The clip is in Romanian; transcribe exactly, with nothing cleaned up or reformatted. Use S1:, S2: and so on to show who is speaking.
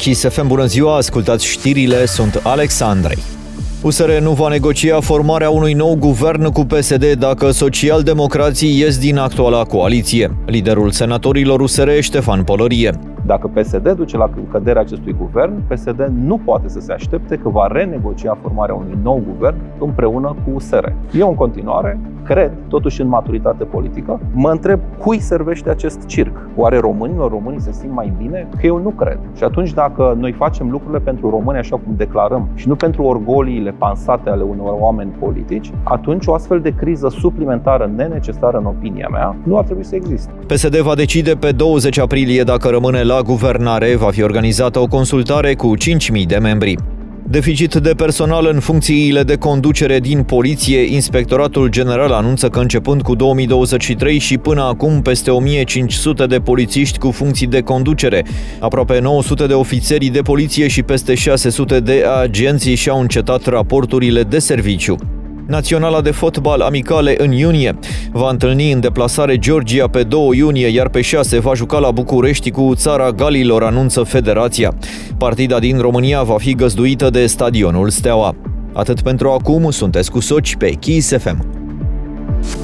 S1: Kiss F M, bună ziua, ascultați știrile, sunt Alexandrei. U S R nu va negocia formarea unui nou guvern cu P S D dacă socialdemocrații ies din actuala coaliție. Liderul senatorilor U S R, Ștefan Pălărie.
S2: Dacă P S D duce la căderea acestui guvern, P S D nu poate să se aștepte că va renegocia formarea unui nou guvern împreună cu U S R. Eu, în continuare, cred, totuși în maturitate politică, mă întreb cui servește acest circ. Oare românilor, românii se simt mai bine? Că eu nu cred. Și atunci, dacă noi facem lucrurile pentru români așa cum declarăm și nu pentru orgoliile pansate ale unor oameni politici, atunci o astfel de criză suplimentară nenecesară, în opinia mea, nu ar trebui să existe.
S1: P S D va decide pe douăzeci aprilie dacă rămâne la guvernare. Va fi organizată o consultare cu cinci mii de membri. Deficit de personal în funcțiile de conducere din poliție. Inspectoratul General anunță că începând cu două mii douăzeci și trei și până acum peste o mie cinci sute de polițiști cu funcții de conducere, aproape nouă sute de ofițeri de poliție și peste șase sute de agenți și-au încetat raporturile de serviciu. Naționala de fotbal amicale în iunie va întâlni în deplasare Georgia pe doi iunie, iar pe șase va juca la București cu Țara Galilor, anunță federația. Partida din România va fi găzduită de stadionul Steaua. Atât pentru acum, sunteți cu Soci pe Kiss F M.